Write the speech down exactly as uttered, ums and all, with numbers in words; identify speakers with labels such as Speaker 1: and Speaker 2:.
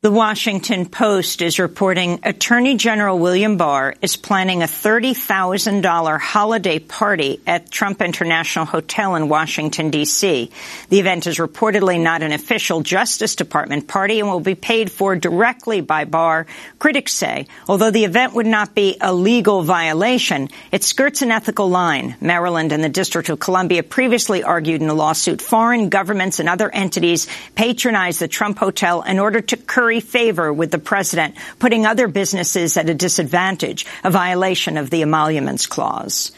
Speaker 1: The Washington Post is reporting Attorney General William Barr is planning a thirty thousand dollars holiday party at Trump International Hotel in Washington, D C The event is reportedly not an official Justice Department party and will be paid for directly by Barr. Critics say, although the event would not be a legal violation, it skirts an ethical line. Maryland and the District of Columbia previously argued in a lawsuit foreign governments and other entities patronized the Trump Hotel in order to curry favor with the president, putting other businesses at a disadvantage, a violation of the Emoluments Clause.